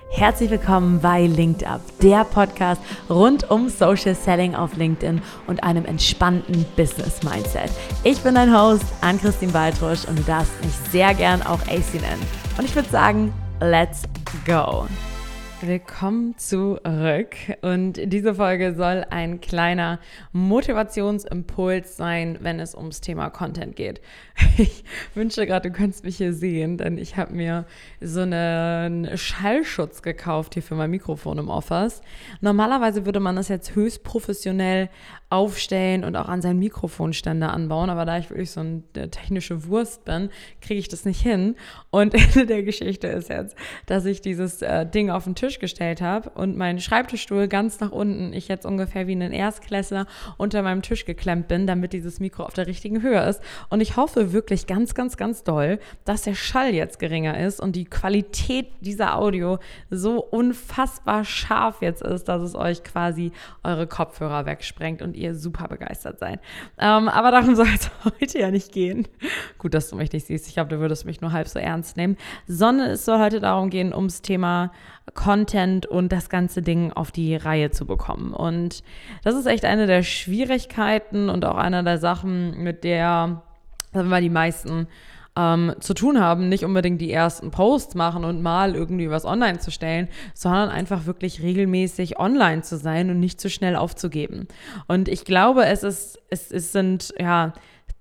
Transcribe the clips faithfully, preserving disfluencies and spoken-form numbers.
Herzlich willkommen bei Linked Up, der Podcast rund um Social Selling auf LinkedIn und einem entspannten Business Mindset. Ich bin dein Host, Ann-Christine Baltrusch, und du darfst mich sehr gern auch A C nennen. Und ich würde sagen, let's go! Willkommen zurück, und diese Folge soll ein kleiner Motivationsimpuls sein, wenn es ums Thema Content geht. Ich wünsche gerade, du könntest mich hier sehen, denn ich habe mir so einen Schallschutz gekauft hier für mein Mikrofon im Office. Normalerweise würde man das jetzt höchst professionell aufstellen und auch an seinen Mikrofonständer anbauen, aber da ich wirklich so eine technische Wurst bin, kriege ich das nicht hin. Und Ende der Geschichte ist jetzt, dass ich dieses äh, Ding auf den Tisch gestellt habe und mein Schreibtischstuhl ganz nach unten, ich jetzt ungefähr wie ein Erstklässler unter meinem Tisch geklemmt bin, damit dieses Mikro auf der richtigen Höhe ist. Und ich hoffe wirklich ganz, ganz, ganz doll, dass der Schall jetzt geringer ist und die Qualität dieser Audio so unfassbar scharf jetzt ist, dass es euch quasi eure Kopfhörer wegsprengt und ihr super begeistert seid. Ähm, aber darum soll es heute ja nicht gehen. Gut, dass du mich nicht siehst. Ich glaube, du würdest mich nur halb so ernst nehmen. Sondern es soll heute darum gehen, ums Thema Content und das ganze Ding auf die Reihe zu bekommen. Und das ist echt eine der Schwierigkeiten und auch eine der Sachen, mit der, sagen wir mal, die meisten ähm, zu tun haben, nicht unbedingt die ersten Posts machen und mal irgendwie was online zu stellen, sondern einfach wirklich regelmäßig online zu sein und nicht zu schnell aufzugeben. Und ich glaube, es ist, es, es sind ja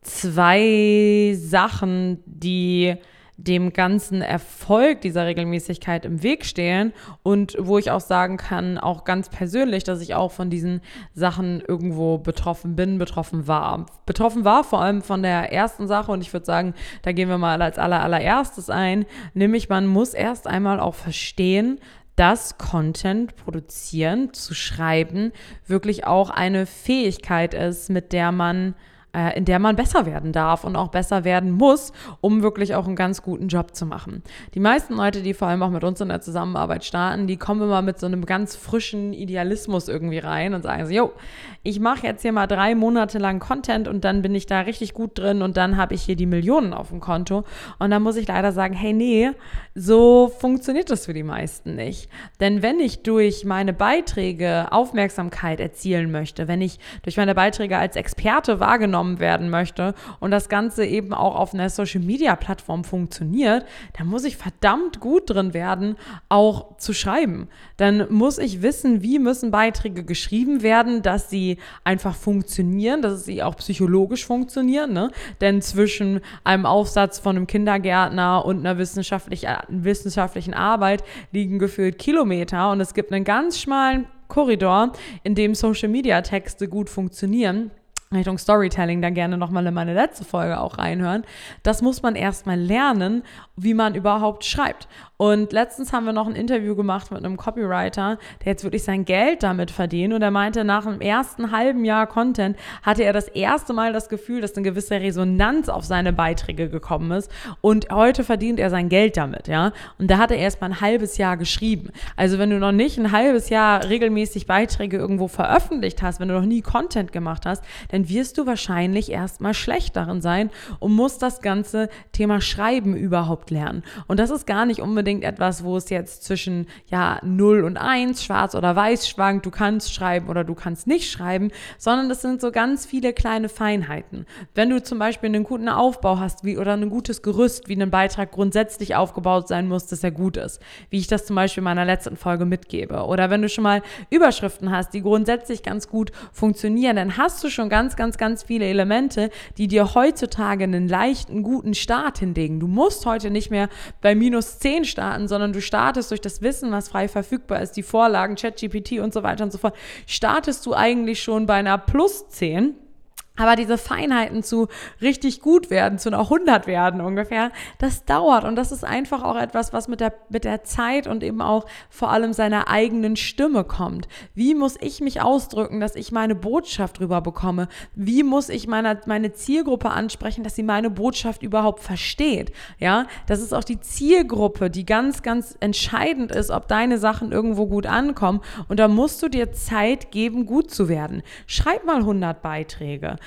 zwei Sachen, die dem ganzen Erfolg dieser Regelmäßigkeit im Weg stehen und wo ich auch sagen kann, auch ganz persönlich, dass ich auch von diesen Sachen irgendwo betroffen bin, betroffen war. Betroffen war vor allem von der ersten Sache, und ich würde sagen, da gehen wir mal als aller, allererstes ein, nämlich man muss erst einmal auch verstehen, dass Content produzieren, zu schreiben, wirklich auch eine Fähigkeit ist, mit der man in der man besser werden darf und auch besser werden muss, um wirklich auch einen ganz guten Job zu machen. Die meisten Leute, die vor allem auch mit uns in der Zusammenarbeit starten, die kommen immer mit so einem ganz frischen Idealismus irgendwie rein und sagen so, jo, ich mache jetzt hier mal drei Monate lang Content und dann bin ich da richtig gut drin und dann habe ich hier die Millionen auf dem Konto. Und dann muss ich leider sagen, hey, nee, so funktioniert das für die meisten nicht. Denn wenn ich durch meine Beiträge Aufmerksamkeit erzielen möchte, wenn ich durch meine Beiträge als Experte wahrgenommen werden möchte und das Ganze eben auch auf einer Social-Media-Plattform funktioniert, dann muss ich verdammt gut drin werden, auch zu schreiben. Dann muss ich wissen, wie müssen Beiträge geschrieben werden, dass sie einfach funktionieren, dass sie auch psychologisch funktionieren, ne? Denn zwischen einem Aufsatz von einem Kindergärtner und einer wissenschaftlich, wissenschaftlichen Arbeit liegen gefühlt Kilometer, und es gibt einen ganz schmalen Korridor, in dem Social-Media-Texte gut funktionieren. Richtung Storytelling, dann gerne nochmal in meine letzte Folge auch reinhören. Das muss man erstmal lernen, wie man überhaupt schreibt. Und letztens haben wir noch ein Interview gemacht mit einem Copywriter, der jetzt wirklich sein Geld damit verdient, und er meinte, nach dem ersten halben Jahr Content hatte er das erste Mal das Gefühl, dass eine gewisse Resonanz auf seine Beiträge gekommen ist, und heute verdient er sein Geld damit, ja. Und da hat er erst mal ein halbes Jahr geschrieben. Also wenn du noch nicht ein halbes Jahr regelmäßig Beiträge irgendwo veröffentlicht hast, wenn du noch nie Content gemacht hast, dann wirst du wahrscheinlich erstmal schlecht darin sein und musst das ganze Thema Schreiben überhaupt lernen. Und das ist gar nicht unbedingt etwas, wo es jetzt zwischen ja null und eins, schwarz oder weiß schwankt, du kannst schreiben oder du kannst nicht schreiben, sondern das sind so ganz viele kleine Feinheiten. Wenn du zum Beispiel einen guten Aufbau hast wie, oder ein gutes Gerüst, wie ein Beitrag grundsätzlich aufgebaut sein muss, dass er gut ist, wie ich das zum Beispiel in meiner letzten Folge mitgebe. Oder wenn du schon mal Überschriften hast, die grundsätzlich ganz gut funktionieren, dann hast du schon ganz, ganz, ganz viele Elemente, die dir heutzutage einen leichten, guten Start hinlegen. Du musst heute nicht mehr bei minus zehn starten, sondern du startest durch das Wissen, was frei verfügbar ist, die Vorlagen, ChatGPT und so weiter und so fort, startest du eigentlich schon bei einer plus zehn. Aber diese Feinheiten zu richtig gut werden, zu einer hundert werden ungefähr, das dauert. Und das ist einfach auch etwas, was mit der, mit der Zeit und eben auch vor allem seiner eigenen Stimme kommt. Wie muss ich mich ausdrücken, dass ich meine Botschaft rüberbekomme? Wie muss ich meine, meine Zielgruppe ansprechen, dass sie meine Botschaft überhaupt versteht? Ja, das ist auch die Zielgruppe, die ganz, ganz entscheidend ist, ob deine Sachen irgendwo gut ankommen. Und da musst du dir Zeit geben, gut zu werden. Schreib mal hundert Beiträge.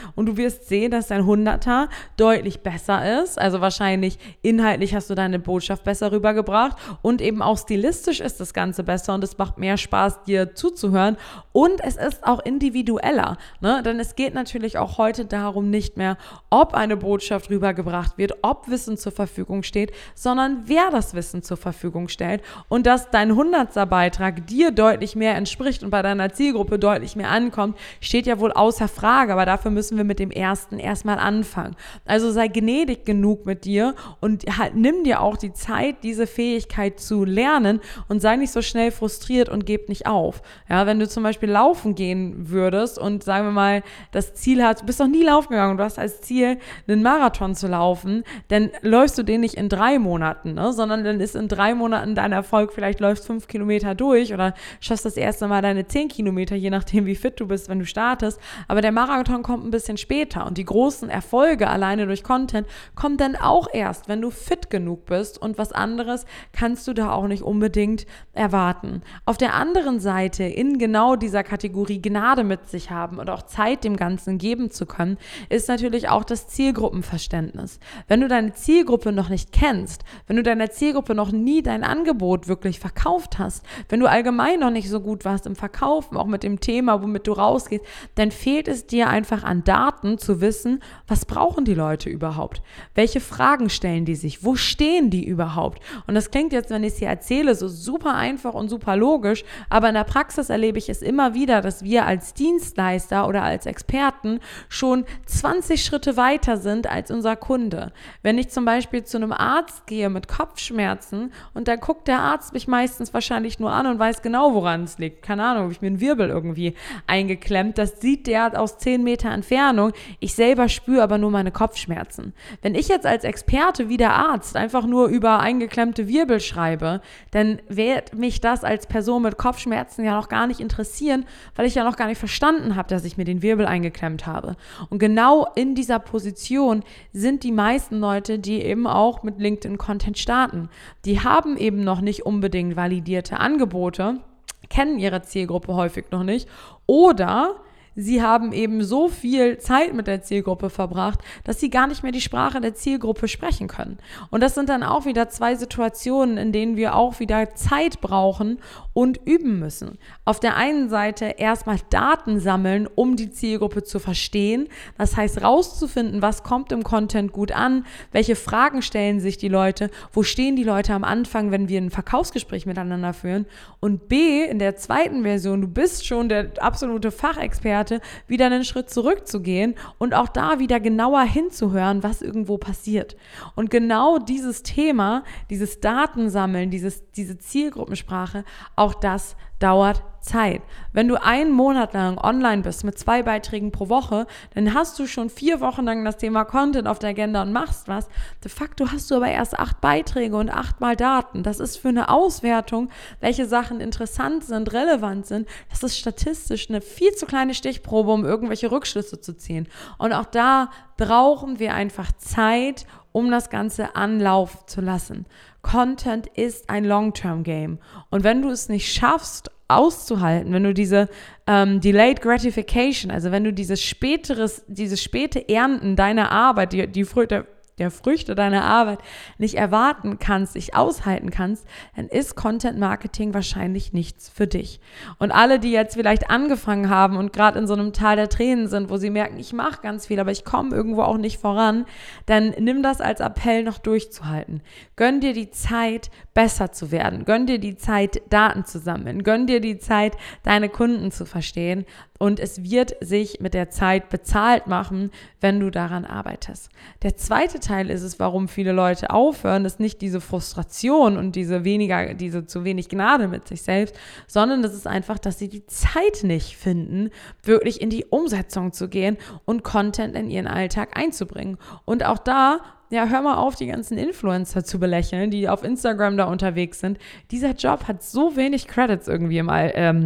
und du wirst sehen, dass dein Hunderter deutlich besser ist. Also wahrscheinlich inhaltlich hast du deine Botschaft besser rübergebracht und eben auch stilistisch ist das Ganze besser und es macht mehr Spaß, dir zuzuhören und es ist auch individueller, ne? Denn es geht natürlich auch heute darum nicht mehr, ob eine Botschaft rübergebracht wird, ob Wissen zur Verfügung steht, sondern wer das Wissen zur Verfügung stellt und dass dein Hundertster-Beitrag dir deutlich mehr entspricht und bei deiner Zielgruppe deutlich mehr ankommt, steht ja wohl außer Frage, aber dafür müssen wir mit dem ersten erstmal anfangen. Also sei gnädig genug mit dir und halt nimm dir auch die Zeit, diese Fähigkeit zu lernen und sei nicht so schnell frustriert und gib nicht auf. Ja, wenn du zum Beispiel laufen gehen würdest und sagen wir mal, das Ziel hast, du bist noch nie laufen gegangen und du hast als Ziel, einen Marathon zu laufen, dann läufst du den nicht in drei Monaten, ne? Sondern dann ist in drei Monaten dein Erfolg, vielleicht läufst fünf Kilometer durch oder schaffst das erste Mal deine zehn Kilometer, je nachdem wie fit du bist, wenn du startest, aber der Marathon kommt ein bisschen später und die großen Erfolge alleine durch Content kommen dann auch erst, wenn du fit genug bist und was anderes kannst du da auch nicht unbedingt erwarten. Auf der anderen Seite, in genau dieser Kategorie Gnade mit sich haben und auch Zeit dem Ganzen geben zu können, ist natürlich auch das Zielgruppenverständnis. Wenn du deine Zielgruppe noch nicht kennst, wenn du deiner Zielgruppe noch nie dein Angebot wirklich verkauft hast, wenn du allgemein noch nicht so gut warst im Verkaufen, auch mit dem Thema, womit du rausgehst, dann fehlt es dir einfach an Daten zu wissen, was brauchen die Leute überhaupt? Welche Fragen stellen die sich? Wo stehen die überhaupt? Und das klingt jetzt, wenn ich es hier erzähle, so super einfach und super logisch, aber in der Praxis erlebe ich es immer wieder, dass wir als Dienstleister oder als Experten schon zwanzig Schritte weiter sind als unser Kunde. Wenn ich zum Beispiel zu einem Arzt gehe mit Kopfschmerzen und dann guckt der Arzt mich meistens wahrscheinlich nur an und weiß genau, woran es liegt. Keine Ahnung, habe ich mir einen Wirbel irgendwie eingeklemmt. Das sieht der aus zehn Meter Entfernung. Ich selber spüre aber nur meine Kopfschmerzen. Wenn ich jetzt als Experte wie der Arzt einfach nur über eingeklemmte Wirbel schreibe, dann wird mich das als Person mit Kopfschmerzen ja noch gar nicht interessieren, weil ich ja noch gar nicht verstanden habe, dass ich mir den Wirbel eingeklemmt habe. Und genau in dieser Position sind die meisten Leute, die eben auch mit LinkedIn-Content starten. Die haben eben noch nicht unbedingt validierte Angebote, kennen ihre Zielgruppe häufig noch nicht oder sie haben eben so viel Zeit mit der Zielgruppe verbracht, dass sie gar nicht mehr die Sprache der Zielgruppe sprechen können. Und das sind dann auch wieder zwei Situationen, in denen wir auch wieder Zeit brauchen und üben müssen. Auf der einen Seite erstmal Daten sammeln, um die Zielgruppe zu verstehen. Das heißt, rauszufinden, was kommt im Content gut an, welche Fragen stellen sich die Leute, wo stehen die Leute am Anfang, wenn wir ein Verkaufsgespräch miteinander führen. Und B, in der zweiten Version, du bist schon der absolute Fachexperte, wieder einen Schritt zurückzugehen und auch da wieder genauer hinzuhören, was irgendwo passiert. Und genau dieses Thema, dieses Datensammeln, dieses, diese Zielgruppensprache, auch das dauert Zeit. Wenn du einen Monat lang online bist mit zwei Beiträgen pro Woche, dann hast du schon vier Wochen lang das Thema Content auf der Agenda und machst was. De facto hast du aber erst acht Beiträge und achtmal Daten. Das ist für eine Auswertung, welche Sachen interessant sind, relevant sind. Das ist statistisch eine viel zu kleine Stichprobe, um irgendwelche Rückschlüsse zu ziehen. Und auch da brauchen wir einfach Zeit, um das Ganze anlaufen zu lassen. Content ist ein Long-Term-Game. Und wenn du es nicht schaffst, auszuhalten, wenn du diese ähm, Delayed Gratification, also wenn du dieses späteres, dieses späte Ernten deiner Arbeit, die, die Früchte, der Früchte deiner Arbeit nicht erwarten kannst, nicht aushalten kannst, dann ist Content Marketing wahrscheinlich nichts für dich. Und alle, die jetzt vielleicht angefangen haben und gerade in so einem Tal der Tränen sind, wo sie merken, ich mache ganz viel, aber ich komme irgendwo auch nicht voran, dann nimm das als Appell noch durchzuhalten. Gönn dir die Zeit, besser zu werden. Gönn dir die Zeit, Daten zu sammeln. Gönn dir die Zeit, deine Kunden zu verstehen. Und es wird sich mit der Zeit bezahlt machen, wenn du daran arbeitest. Der zweite Teil ist es, warum viele Leute aufhören, ist nicht diese Frustration und diese weniger, diese zu wenig Gnade mit sich selbst, sondern das ist einfach, dass sie die Zeit nicht finden, wirklich in die Umsetzung zu gehen und Content in ihren Alltag einzubringen. Und auch da, ja, hör mal auf, die ganzen Influencer zu belächeln, die auf Instagram da unterwegs sind. Dieser Job hat so wenig Credits irgendwie im All, ähm,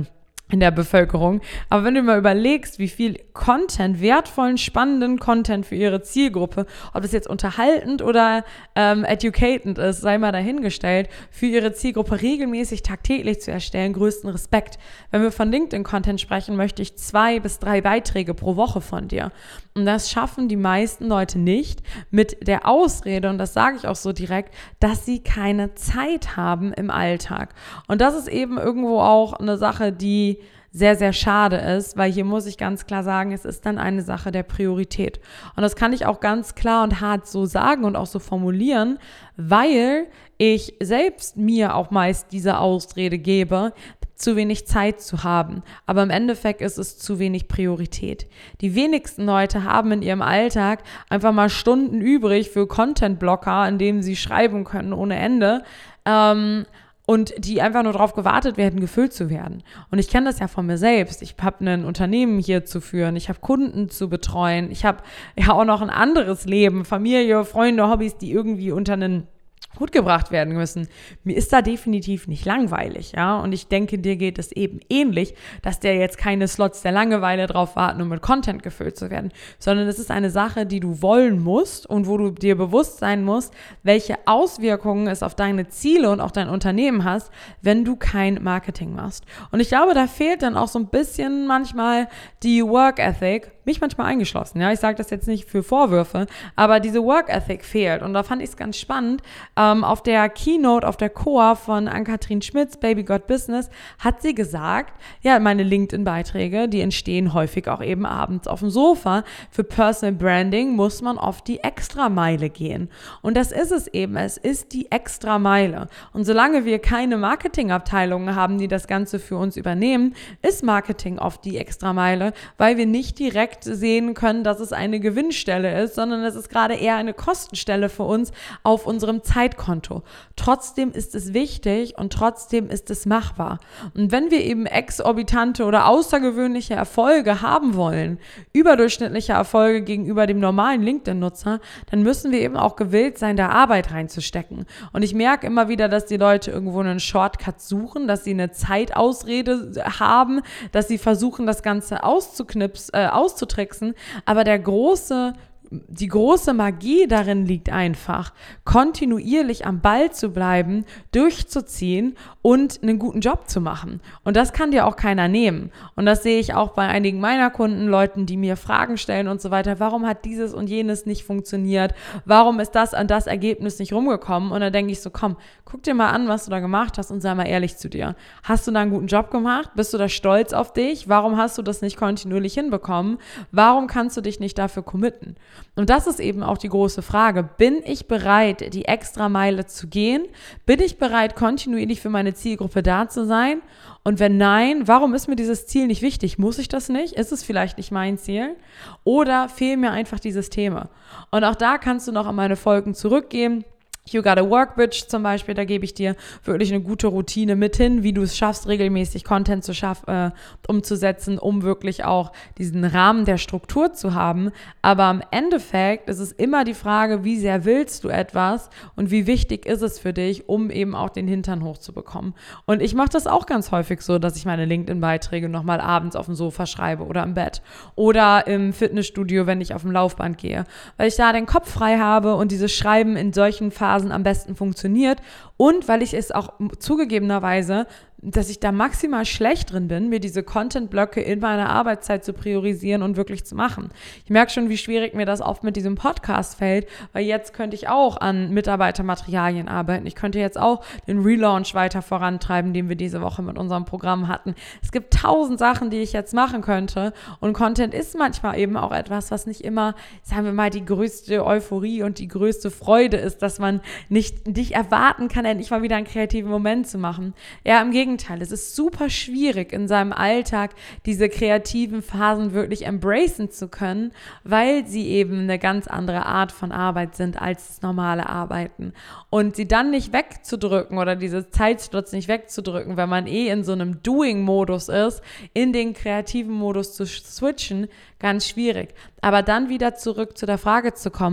in der Bevölkerung. Aber wenn du mal überlegst, wie viel Content, wertvollen, spannenden Content für ihre Zielgruppe, ob das jetzt unterhaltend oder ähm, educatend ist, sei mal dahingestellt, für ihre Zielgruppe regelmäßig tagtäglich zu erstellen, größten Respekt. Wenn wir von LinkedIn-Content sprechen, möchte ich zwei bis drei Beiträge pro Woche von dir. Und das schaffen die meisten Leute nicht mit der Ausrede, und das sage ich auch so direkt, dass sie keine Zeit haben im Alltag. Und das ist eben irgendwo auch eine Sache, die sehr, sehr schade ist, weil hier muss ich ganz klar sagen, es ist dann eine Sache der Priorität. Und das kann ich auch ganz klar und hart so sagen und auch so formulieren, weil ich selbst mir auch meist diese Ausrede gebe, zu wenig Zeit zu haben. Aber im Endeffekt ist es zu wenig Priorität. Die wenigsten Leute haben in ihrem Alltag einfach mal Stunden übrig für Content-Blocker, in denen sie schreiben können ohne Ende. Ähm, Und die einfach nur darauf gewartet werden, gefüllt zu werden. Und ich kenne das ja von mir selbst. Ich habe ein Unternehmen hier zu führen, ich habe Kunden zu betreuen, ich habe ja auch noch ein anderes Leben, Familie, Freunde, Hobbys, die irgendwie unter einen Hut gebracht werden müssen. Mir ist da definitiv nicht langweilig, ja, und ich denke, dir geht es eben ähnlich, dass der jetzt keine Slots der Langeweile drauf warten, um mit Content gefüllt zu werden, sondern es ist eine Sache, die du wollen musst und wo du dir bewusst sein musst, welche Auswirkungen es auf deine Ziele und auch dein Unternehmen hast, wenn du kein Marketing machst. Und ich glaube, da fehlt dann auch so ein bisschen manchmal die Work Ethic, mich manchmal eingeschlossen, ja, ich sage das jetzt nicht für Vorwürfe, aber diese Work Ethic fehlt, und da fand ich es ganz spannend. Ähm, auf der Keynote, auf der C O A von Ann-Kathrin Schmitz, Baby Got Business, hat sie gesagt, ja, meine LinkedIn-Beiträge, die entstehen häufig auch eben abends auf dem Sofa. Für Personal Branding muss man auf die Extrameile gehen. Und das ist es eben, es ist die Extrameile. Und solange wir keine Marketingabteilungen haben, die das Ganze für uns übernehmen, ist Marketing oft die Extrameile, weil wir nicht direkt sehen können, dass es eine Gewinnstelle ist, sondern es ist gerade eher eine Kostenstelle für uns auf unserem Zeitkonto. Trotzdem ist es wichtig und trotzdem ist es machbar. Und wenn wir eben exorbitante oder außergewöhnliche Erfolge haben wollen, überdurchschnittliche Erfolge gegenüber dem normalen LinkedIn-Nutzer, dann müssen wir eben auch gewillt sein, da Arbeit reinzustecken. Und ich merke immer wieder, dass die Leute irgendwo einen Shortcut suchen, dass sie eine Zeitausrede haben, dass sie versuchen, das Ganze auszuknipsen, äh, auszutricksen. Aber der große Die große Magie darin liegt einfach, kontinuierlich am Ball zu bleiben, durchzuziehen und einen guten Job zu machen. Und das kann dir auch keiner nehmen. Und das sehe ich auch bei einigen meiner Kunden, Leuten, die mir Fragen stellen und so weiter. Warum hat dieses und jenes nicht funktioniert? Warum ist das an das Ergebnis nicht rumgekommen? Und dann denke ich so, komm, guck dir mal an, was du da gemacht hast und sei mal ehrlich zu dir. Hast du da einen guten Job gemacht? Bist du da stolz auf dich? Warum hast du das nicht kontinuierlich hinbekommen? Warum kannst du dich nicht dafür committen? Und das ist eben auch die große Frage. Bin ich bereit, die Extrameile zu gehen? Bin ich bereit, kontinuierlich für meine Zielgruppe da zu sein? Und wenn nein, warum ist mir dieses Ziel nicht wichtig? Muss ich das nicht? Ist es vielleicht nicht mein Ziel? Oder fehlen mir einfach die Systeme? Und auch da kannst du noch an meine Folgen zurückgehen. You Got a Work Bitch zum Beispiel, da gebe ich dir wirklich eine gute Routine mit hin, wie du es schaffst, regelmäßig Content zu schaffen, äh, umzusetzen, um wirklich auch diesen Rahmen der Struktur zu haben. Aber im Endeffekt ist es immer die Frage, wie sehr willst du etwas und wie wichtig ist es für dich, um eben auch den Hintern hochzubekommen. Und ich mache das auch ganz häufig so, dass ich meine LinkedIn-Beiträge nochmal abends auf dem Sofa schreibe oder im Bett oder im Fitnessstudio, wenn ich auf dem Laufband gehe, weil ich da den Kopf frei habe und dieses Schreiben in solchen Phasen am besten funktioniert und weil ich es auch zugegebenerweise, dass ich da maximal schlecht drin bin, mir diese Content-Blöcke in meiner Arbeitszeit zu priorisieren und wirklich zu machen. Ich merke schon, wie schwierig mir das oft mit diesem Podcast fällt, weil jetzt könnte ich auch an Mitarbeitermaterialien arbeiten. Ich könnte jetzt auch den Relaunch weiter vorantreiben, den wir diese Woche mit unserem Programm hatten. Es gibt tausend Sachen, die ich jetzt machen könnte und Content ist manchmal eben auch etwas, was nicht immer, sagen wir mal, die größte Euphorie und die größte Freude ist, dass man nicht, nicht erwarten kann, endlich mal wieder einen kreativen Moment zu machen. Ja, im Gegenteil. Es ist super schwierig, in seinem Alltag diese kreativen Phasen wirklich embracen zu können, weil sie eben eine ganz andere Art von Arbeit sind als das normale Arbeiten. Und sie dann nicht wegzudrücken oder diese Zeitslots nicht wegzudrücken, wenn man eh in so einem Doing-Modus ist, in den kreativen Modus zu switchen, ganz schwierig. Aber dann wieder zurück zu der Frage zu kommen,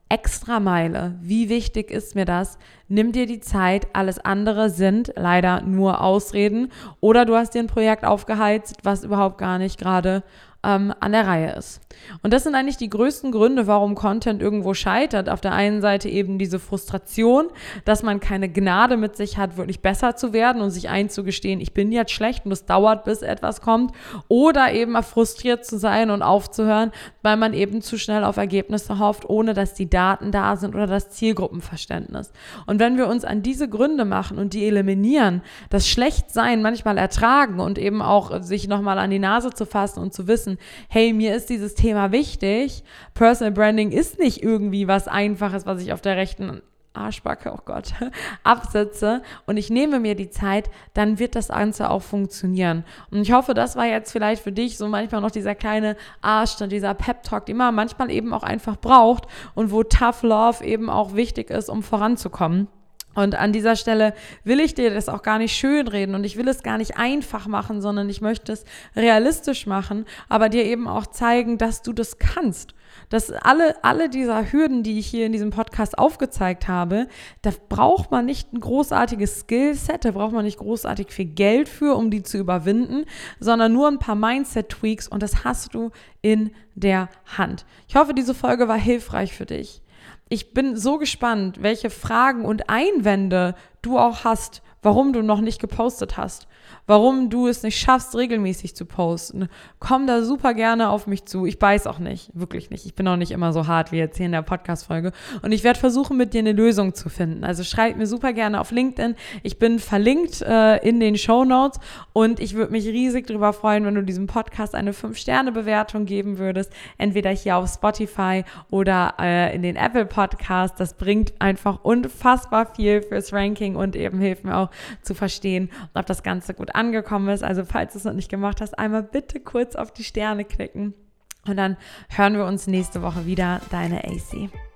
Extrameile. Wie wichtig ist mir das? Nimm dir die Zeit. Alles andere sind leider nur Ausreden. Oder du hast dir ein Projekt aufgeheizt, was überhaupt gar nicht gerade ähm, an der Reihe ist. Und das sind eigentlich die größten Gründe, warum Content irgendwo scheitert. Auf der einen Seite eben diese Frustration, dass man keine Gnade mit sich hat, wirklich besser zu werden und sich einzugestehen, ich bin jetzt schlecht und es dauert, bis etwas kommt. Oder eben mal frustriert zu sein und aufzuhören, weil man eben zu schnell auf Ergebnisse hofft, ohne dass die Daten da sind oder das Zielgruppenverständnis. Und wenn wir uns an diese Gründe machen und die eliminieren, das Schlechtsein manchmal ertragen und eben auch sich nochmal an die Nase zu fassen und zu wissen, hey, mir ist dieses Thema wichtig. Personal Branding ist nicht irgendwie was Einfaches, was ich auf der rechten Arschbacke, oh Gott, absetze und ich nehme mir die Zeit, dann wird das Ganze auch funktionieren. Und ich hoffe, das war jetzt vielleicht für dich so manchmal noch dieser kleine Arsch, dieser Pep-Talk, den man manchmal eben auch einfach braucht und wo Tough Love eben auch wichtig ist, um voranzukommen. Und an dieser Stelle will ich dir das auch gar nicht schönreden und ich will es gar nicht einfach machen, sondern ich möchte es realistisch machen, aber dir eben auch zeigen, dass du das kannst. Dass alle, alle dieser Hürden, die ich hier in diesem Podcast aufgezeigt habe, da braucht man nicht ein großartiges Skillset, da braucht man nicht großartig viel Geld für, um die zu überwinden, sondern nur ein paar Mindset-Tweaks und das hast du in der Hand. Ich hoffe, diese Folge war hilfreich für dich. Ich bin so gespannt, welche Fragen und Einwände du auch hast, warum du noch nicht gepostet hast, warum du es nicht schaffst, regelmäßig zu posten. Komm da super gerne auf mich zu. Ich beiß auch nicht, wirklich nicht. Ich bin auch nicht immer so hart wie jetzt hier in der Podcast-Folge. Und ich werde versuchen, mit dir eine Lösung zu finden. Also schreib mir super gerne auf LinkedIn. Ich bin verlinkt äh, in den Shownotes und ich würde mich riesig darüber freuen, wenn du diesem Podcast eine fünf Sterne Bewertung geben würdest. Entweder hier auf Spotify oder äh, in den Apple Podcasts. Das bringt einfach unfassbar viel fürs Ranking und eben hilft mir auch zu verstehen, ob das Ganze gut angekommen ist. Also falls du es noch nicht gemacht hast, einmal bitte kurz auf die Sterne klicken und dann hören wir uns nächste Woche wieder. Deine A C.